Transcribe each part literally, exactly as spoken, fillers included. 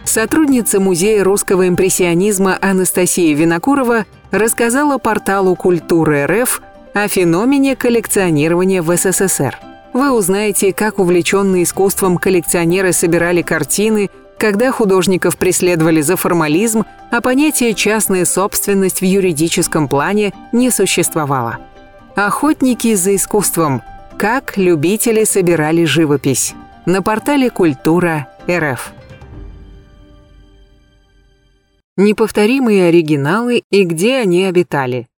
Сотрудница Музея русского импрессионизма Анастасия Винокурова рассказала порталу Культура.рф о феномене коллекционирования в СССР. Вы узнаете, как увлеченные искусством коллекционеры собирали картины, когда художников преследовали за формализм, а понятие «частная собственность» в юридическом плане не существовало. Охотники за искусством. Как любители собирали живопись. На портале Культура.рф. Неповторимые оригиналы и где они обитали.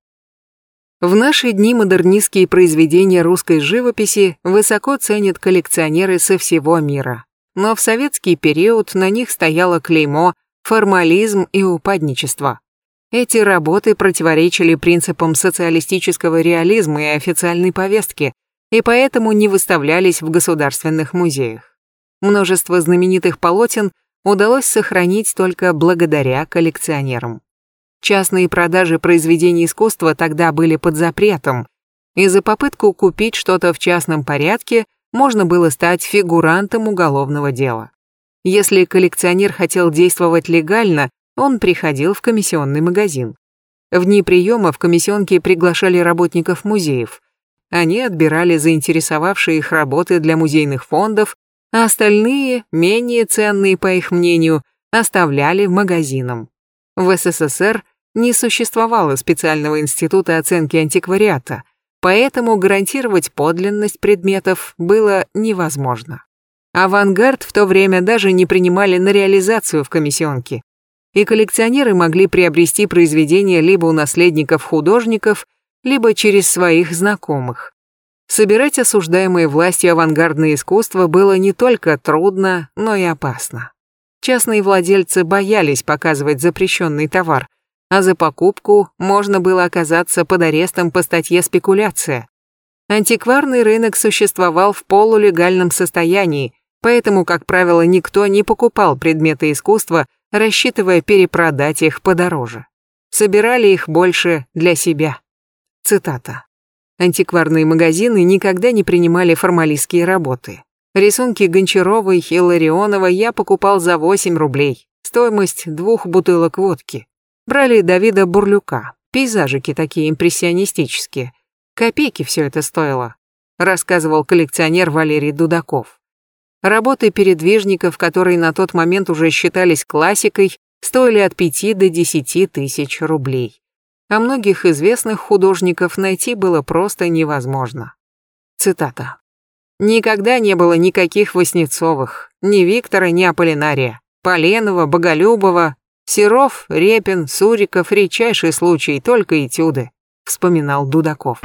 В наши дни модернистские произведения русской живописи высоко ценят коллекционеры со всего мира. Но в советский период на них стояло клеймо «формализм и упадничество». Эти работы противоречили принципам социалистического реализма и официальной повестки, и поэтому не выставлялись в государственных музеях. Множество знаменитых полотен удалось сохранить только благодаря коллекционерам. Частные продажи произведений искусства тогда были под запретом, и за попытку купить что-то в частном порядке можно было стать фигурантом уголовного дела. Если коллекционер хотел действовать легально, он приходил в комиссионный магазин. В дни приема в комиссионки приглашали работников музеев. Они отбирали заинтересовавшие их работы для музейных фондов, а остальные, менее ценные по их мнению, оставляли магазинам. В СССР не существовало специального института оценки антиквариата, поэтому гарантировать подлинность предметов было невозможно. Авангард в то время даже не принимали на реализацию в комиссионке, и коллекционеры могли приобрести произведения либо у наследников художников, либо через своих знакомых. Собирать осуждаемое властью авангардное искусство было не только трудно, но и опасно. Частные владельцы боялись показывать запрещенный товар, а за покупку можно было оказаться под арестом по статье «Спекуляция». Антикварный рынок существовал в полулегальном состоянии, поэтому, как правило, никто не покупал предметы искусства, рассчитывая перепродать их подороже. Собирали их больше для себя. Цитата. Антикварные магазины никогда не принимали формалистские работы. Рисунки Гончаровой и Ларионова я покупал за восемь рублей, стоимость двух бутылок водки. Брали Давида Бурлюка, пейзажики такие импрессионистические. Копейки все это стоило, рассказывал коллекционер Валерий Дудаков. Работы передвижников, которые на тот момент уже считались классикой, стоили от пяти до десяти тысяч рублей. А многих известных художников найти было просто невозможно. Цитата. «Никогда не было никаких Васнецовых, ни Виктора, ни Аполлинария, Поленова, Боголюбова, Серов, Репин, Суриков, редчайший случай, только этюды», вспоминал Дудаков.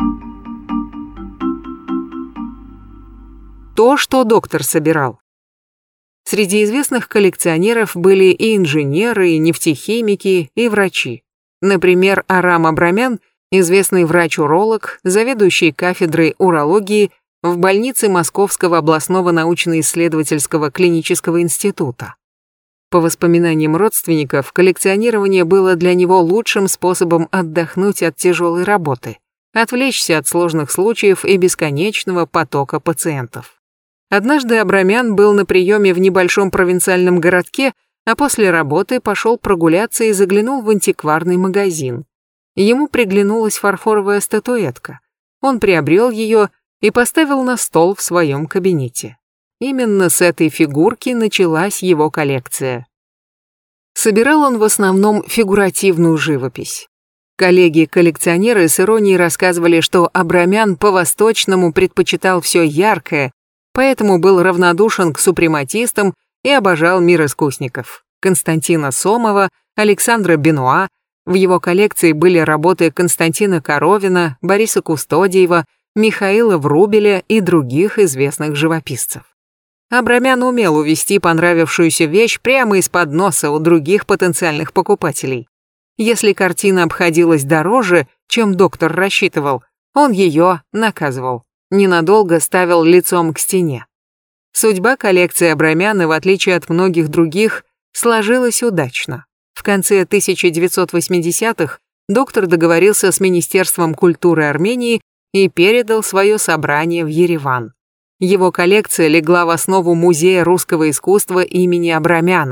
То, что доктор собирал. Среди известных коллекционеров были и инженеры, и нефтехимики, и врачи. Например, Арам Абрамян, известный врач-уролог, заведующий кафедрой урологии в больнице Московского областного научно-исследовательского клинического института. По воспоминаниям родственников, коллекционирование было для него лучшим способом отдохнуть от тяжелой работы, отвлечься от сложных случаев и бесконечного потока пациентов. Однажды Абрамян был на приеме в небольшом провинциальном городке, а после работы пошел прогуляться и заглянул в антикварный магазин. Ему приглянулась фарфоровая статуэтка. Он приобрел ее и поставил на стол в своем кабинете. Именно с этой фигурки началась его коллекция. Собирал он в основном фигуративную живопись. Коллеги-коллекционеры с иронией рассказывали, что Абрамян по-восточному предпочитал все яркое, поэтому был равнодушен к супрематистам и обожал мир искусников. Константина Сомова, Александра Бенуа. В его коллекции были работы Константина Коровина, Бориса Кустодиева, Михаила Врубеля и других известных живописцев. Абрамян умел увести понравившуюся вещь прямо из-под носа у других потенциальных покупателей. Если картина обходилась дороже, чем доктор рассчитывал, он ее наказывал, ненадолго ставил лицом к стене. Судьба коллекции Абрамяна, в отличие от многих других, сложилась удачно. В конце тысяча девятьсот восьмидесятых доктор договорился с Министерством культуры Армении и передал свое собрание в Ереван. Его коллекция легла в основу Музея русского искусства имени Абрамяна.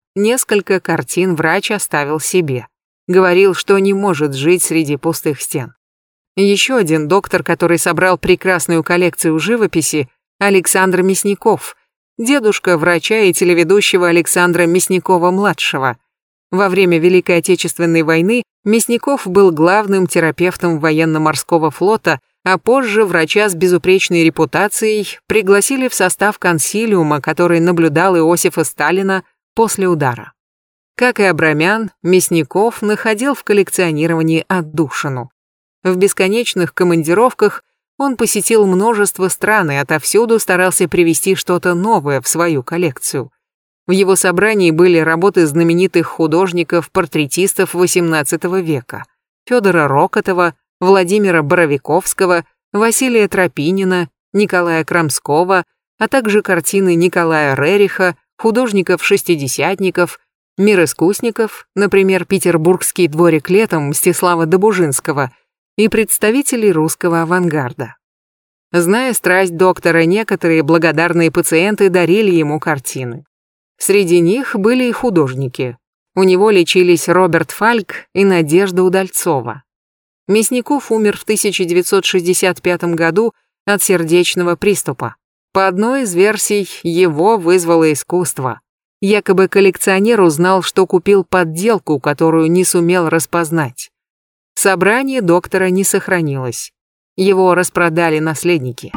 Несколько картин врач оставил себе. Говорил, что не может жить среди пустых стен. Еще один доктор, который собрал прекрасную коллекцию живописи, Александр Мясников, дедушка врача и телеведущего Александра Мясникова-младшего. Во время Великой Отечественной войны Мясников был главным терапевтом военно-морского флота, а позже врача с безупречной репутацией пригласили в состав консилиума, который наблюдал Иосифа Сталина после удара. Как и Абрамян, Мясников находил в коллекционировании отдушину. В бесконечных командировках он посетил множество стран и отовсюду старался привезти что-то новое в свою коллекцию. В его собрании были работы знаменитых художников-портретистов восемнадцатого века: Федора Рокотова, Владимира Боровиковского, Василия Тропинина, Николая Крамского, а также картины Николая Рериха, художников-шестидесятников, мироискусников, например, Петербургский дворик летом Мстислава Добужинского, и представителей русского авангарда. Зная страсть доктора, некоторые благодарные пациенты дарили ему картины. Среди них были и художники. У него лечились Роберт Фальк и Надежда Удальцова. Мясников умер в тысяча девятьсот шестьдесят пятом году от сердечного приступа. По одной из версий, его вызвало искусство. Якобы коллекционер узнал, что купил подделку, которую не сумел распознать. Собрание доктора не сохранилось. Его распродали наследники.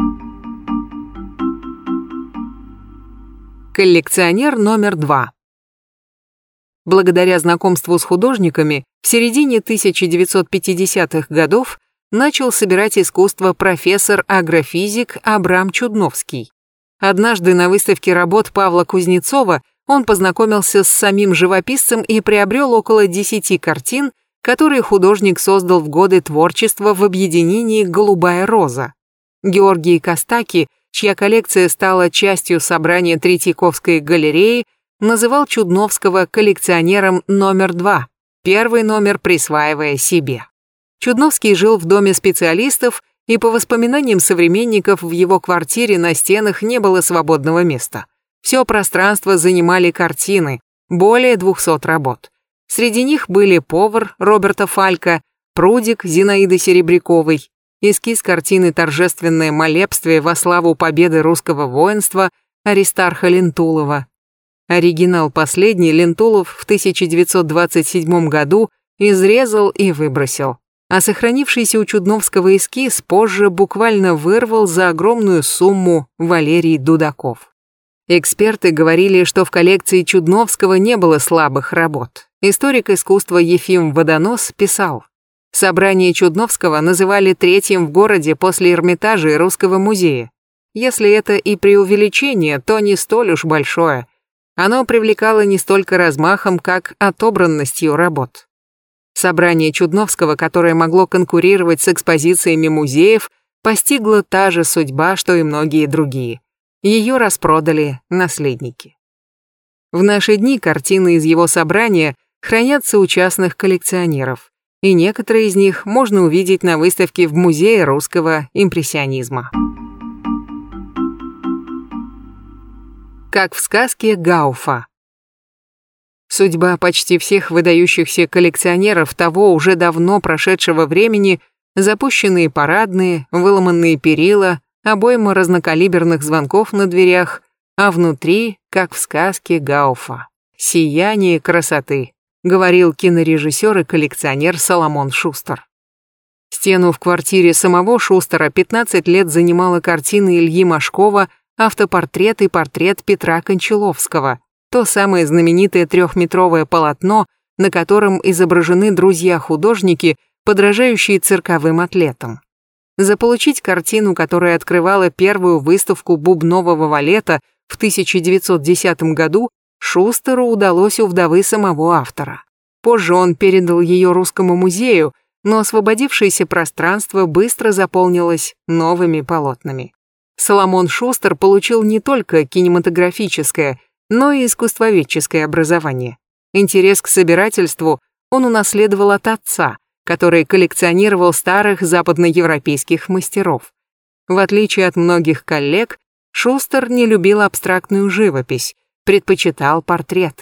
Коллекционер номер два. Благодаря знакомству с художниками, в середине тысяча девятьсот пятидесятых годов начал собирать искусство профессор-агрофизик Абрам Чудновский. Однажды на выставке работ Павла Кузнецова он познакомился с самим живописцем и приобрел около десяти картин, которые художник создал в годы творчества в объединении «Голубая роза». Георгий Костаки, чья коллекция стала частью собрания Третьяковской галереи, называл Чудновского коллекционером номер два, первый номер присваивая себе. Чудновский жил в доме специалистов, и по воспоминаниям современников в его квартире на стенах не было свободного места. Все пространство занимали картины, более двухсот работ. Среди них были «Повар» Роберта Фалька, «Прудик» Зинаиды Серебряковой, эскиз картины «Торжественное молебствие во славу победы русского воинства» Аристарха Лентулова. Оригинал последний Лентулов в тысяча девятьсот двадцать седьмом году изрезал и выбросил, а сохранившийся у Чудновского эскиз позже буквально вырвал за огромную сумму Валерий Дудаков. Эксперты говорили, что в коллекции Чудновского не было слабых работ. Историк искусства Ефим Водонос писал: «Собрание Чудновского называли третьим в городе после Эрмитажа и Русского музея. Если это и преувеличение, то не столь уж большое. Оно привлекало не столько размахом, как отобранностью работ». Собрание Чудновского, которое могло конкурировать с экспозициями музеев, постигла та же судьба, что и многие другие. Ее распродали наследники. В наши дни картины из его собрания хранятся у частных коллекционеров, и некоторые из них можно увидеть на выставке в Музее русского импрессионизма. Как в сказке Гауфа. Судьба почти всех выдающихся коллекционеров того уже давно прошедшего времени — запущенные парадные, выломанные перила, обойма разнокалиберных звонков на дверях, а внутри, как в сказке Гауфа, сияние красоты, говорил кинорежиссер и коллекционер Соломон Шустер. Стену в квартире самого Шустера пятнадцать лет занимала картина Ильи Машкова «Автопортрет и портрет Петра Кончаловского», то самое знаменитое трехметровое полотно, на котором изображены друзья-художники, подражающие цирковым атлетам. Заполучить картину, которая открывала первую выставку бубнового балета в тысяча девятьсот десятом году, Шустеру удалось у вдовы самого автора. Позже он передал ее Русскому музею, но освободившееся пространство быстро заполнилось новыми полотнами. Соломон Шустер получил не только кинематографическое, но и искусствоведческое образование. Интерес к собирательству он унаследовал от отца, который коллекционировал старых западноевропейских мастеров. В отличие от многих коллег, Шустер не любил абстрактную живопись, предпочитал портреты.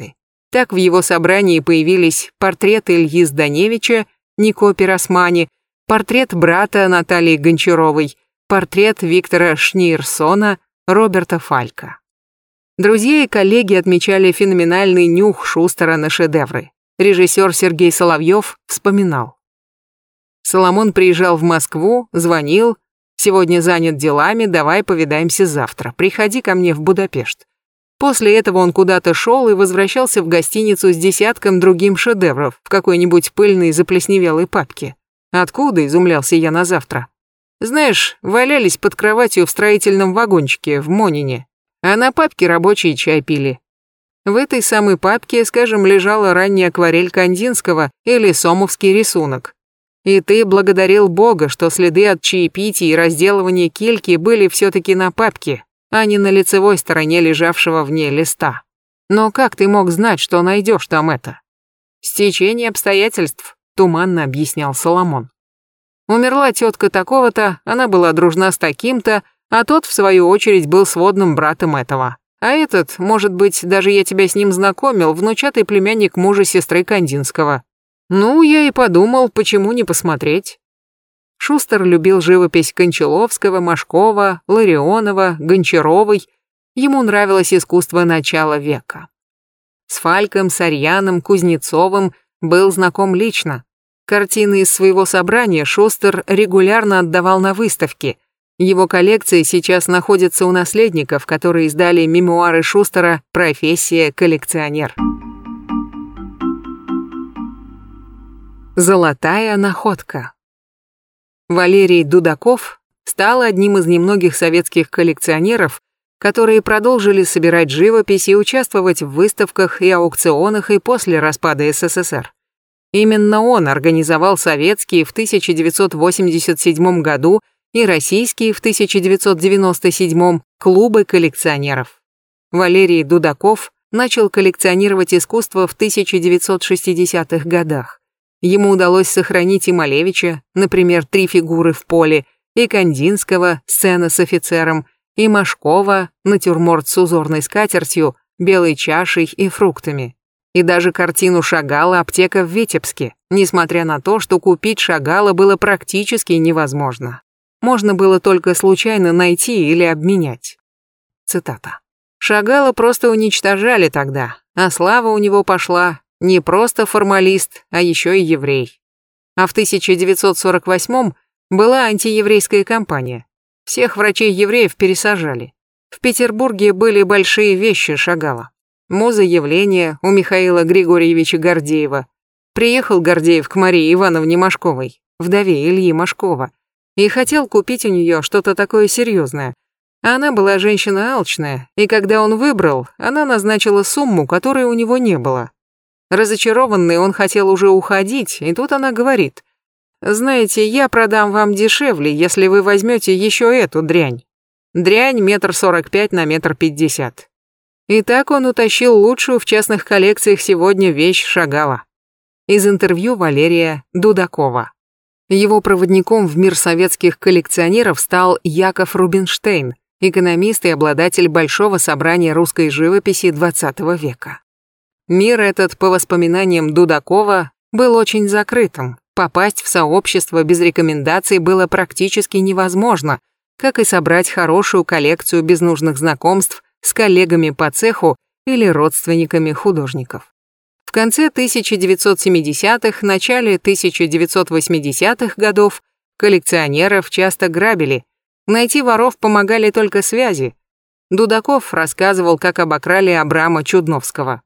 Так в его собрании появились портрет Ильи Зданевича, Нико Пиросмани, портрет брата Натальи Гончаровой, портрет Виктора Шниерсона, Роберта Фалька. Друзья и коллеги отмечали феноменальный нюх Шустера на шедевры. Режиссер Сергей Соловьев вспоминал. Соломон приезжал в Москву, звонил: «Сегодня занят делами, давай повидаемся завтра, приходи ко мне в Будапешт». После этого он куда-то шел и возвращался в гостиницу с десятком другим шедевров в какой-нибудь пыльной заплесневелой папке. «Откуда?» — изумлялся я на завтра. «Знаешь, валялись под кроватью в строительном вагончике в Монине, а на папке рабочие чай пили. В этой самой папке, скажем, лежала ранняя акварель Кандинского или сомовский рисунок. И ты благодарил Бога, что следы от чаепития и разделывания кильки были все-таки на папке, а не на лицевой стороне лежавшего в ней листа. Но как ты мог знать, что найдешь там это?» «Стечение обстоятельств», — туманно объяснял Соломон. «Умерла тетка такого-то, она была дружна с таким-то, а тот, в свою очередь, был сводным братом этого. А этот, может быть, даже я тебя с ним знакомил, внучатый племянник мужа сестры Кандинского. Ну, я и подумал, почему не посмотреть». Шустер любил живопись Кончаловского, Машкова, Ларионова, Гончаровой. Ему нравилось искусство начала века. С Фальком, Сарьяном, Кузнецовым был знаком лично. Картины из своего собрания Шустер регулярно отдавал на выставки. Его коллекция сейчас находится у наследников, которые издали мемуары Шустера «Профессия коллекционер». Золотая находка. Валерий Дудаков стал одним из немногих советских коллекционеров, которые продолжили собирать живопись и участвовать в выставках и аукционах и после распада СССР. Именно он организовал советские в тысяча девятьсот восемьдесят седьмом году и российские в тысяча девятьсот девяносто седьмом клубы коллекционеров. Валерий Дудаков начал коллекционировать искусство в тысяча девятьсот шестидесятых годах. Ему удалось сохранить и Малевича, например, «Три фигуры в поле», и Кандинского, «Сцена с офицером», и Машкова, натюрморт с узорной скатертью, белой чашей и фруктами. И даже картину Шагала «Аптека в Витебске», несмотря на то, что купить Шагала было практически невозможно. Можно было только случайно найти или обменять. Цитата. «Шагала просто уничтожали тогда, а слава у него пошла не просто формалист, а еще и еврей. А в тысяча девятьсот сорок восьмом была антиеврейская кампания. Всех врачей-евреев пересажали. В Петербурге были большие вещи Шагала. Муза явления у Михаила Григорьевича Гордеева. Приехал Гордеев к Марии Ивановне Машковой, вдове Ильи Машкова, и хотел купить у нее что-то такое серьезное. Она была женщина алчная, и когда он выбрал, она назначила сумму, которой у него не было. Разочарованный, он хотел уже уходить, и тут она говорит: «Знаете, я продам вам дешевле, если вы возьмете еще эту дрянь. Дрянь метр сорок пять на метр пятьдесят». И так он утащил лучшую в частных коллекциях сегодня вещь Шагала. Из интервью Валерия Дудакова. Его проводником в мир советских коллекционеров стал Яков Рубинштейн, экономист и обладатель большого собрания русской живописи двадцатого века. Мир этот, по воспоминаниям Дудакова, был очень закрытым. Попасть в сообщество без рекомендаций было практически невозможно, как и собрать хорошую коллекцию без нужных знакомств с коллегами по цеху или родственниками художников. В конце тысяча девятьсот семидесятых, начале тысяча девятьсот восьмидесятых годов коллекционеров часто грабили. Найти воров помогали только связи. Дудаков рассказывал, как обокрали Абрама Чудновского.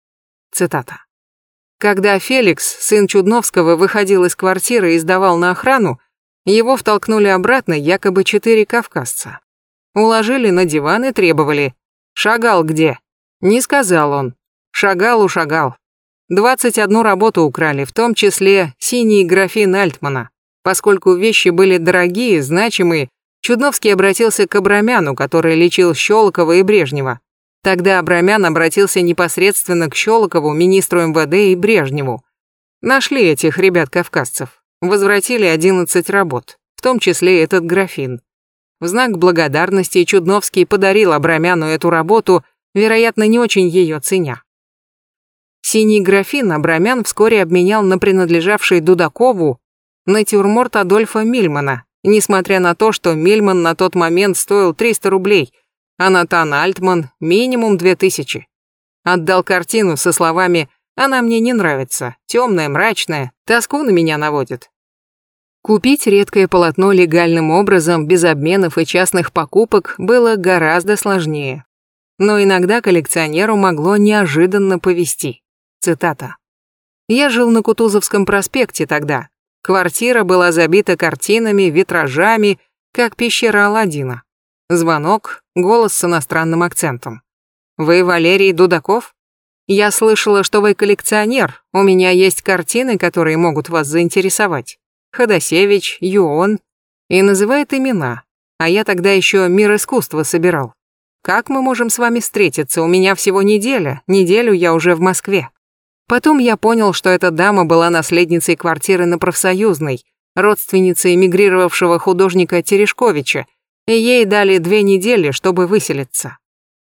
Цитата. «Когда Феликс, сын Чудновского, выходил из квартиры и сдавал на охрану, его втолкнули обратно якобы четыре кавказца. Уложили на диван и требовали: «Шагал где?» Не сказал он. Шагал ушагал. двадцать одну работу украли, в том числе синий графин Альтмана. Поскольку вещи были дорогие, значимые, Чудновский обратился к Абрамяну, который лечил Щелокова и Брежнева. Тогда Абрамян обратился непосредственно к Щелокову, министру эм вэ дэ и Брежневу. Нашли этих ребят-кавказцев, возвратили одиннадцать работ, в том числе этот графин. В знак благодарности Чудновский подарил Абрамяну эту работу, вероятно, не очень ее ценя. Синий графин Абрамян вскоре обменял на принадлежавший Дудакову натюрморт Адольфа Мильмана, несмотря на то, что Мильман на тот момент стоил триста рублей, а Натан Альтман минимум две тысячи. Отдал картину со словами «Она мне не нравится, темная, мрачная, тоску на меня наводит». Купить редкое полотно легальным образом, без обменов и частных покупок, было гораздо сложнее. Но иногда коллекционеру могло неожиданно повезти. Цитата. «Я жил на Кутузовском проспекте тогда. Квартира была забита картинами, витражами, как пещера Аладдина. Звонок, голос с иностранным акцентом. Вы Валерий Дудаков? Я слышала, что вы коллекционер. У меня есть картины, которые могут вас заинтересовать. Ходосевич, Юон». И называет имена. А я тогда еще «Мир искусства» собирал. Как мы можем с вами встретиться? У меня всего неделя. Неделю я уже в Москве. Потом я понял, что эта дама была наследницей квартиры на Профсоюзной, родственницей эмигрировавшего художника Терешковича, и ей дали две недели, чтобы выселиться.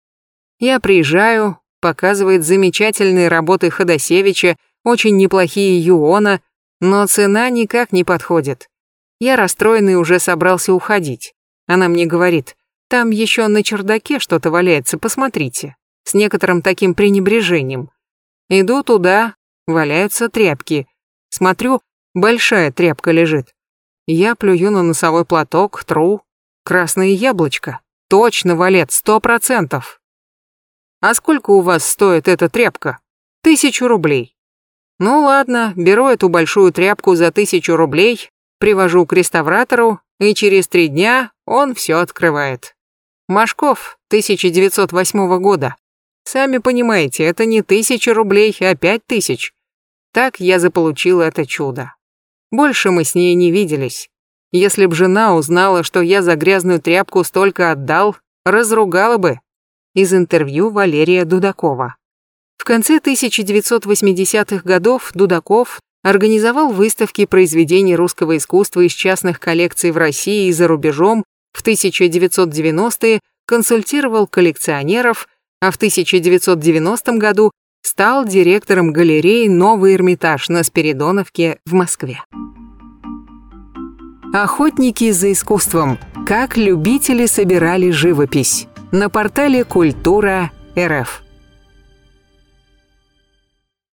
Я приезжаю, показывает замечательные работы Ходосевича, очень неплохие Юона, но цена никак не подходит. Я расстроенный уже собрался уходить. Она мне говорит, там еще на чердаке что-то валяется, посмотрите, с некоторым таким пренебрежением. Иду туда, валяются тряпки. Смотрю, большая тряпка лежит. Я плюю на носовой платок, тру. Красное яблочко. Точно, Валет, сто процентов. А сколько у вас стоит эта тряпка? Тысячу рублей. Ну ладно, беру эту большую тряпку за тысячу рублей, привожу к реставратору, и через три дня он все открывает. Машков, тысяча девятьсот восьмого года. Сами понимаете, это не тысяча рублей, а пять тысяч. Так я заполучил это чудо. Больше мы с ней не виделись. Если б жена узнала, что я за грязную тряпку столько отдал, разругала бы. Из интервью Валерия Дудакова. В конце тысяча девятьсот восьмидесятых годов Дудаков организовал выставки произведений русского искусства из частных коллекций в России и за рубежом, в тысяча девятьсот девяностые консультировал коллекционеров, а в тысяча девятьсот девяностом году стал директором галереи «Новый Эрмитаж» на Спиридоновке в Москве. Охотники за искусством. Как любители собирали живопись. На портале Культура точка эр эф.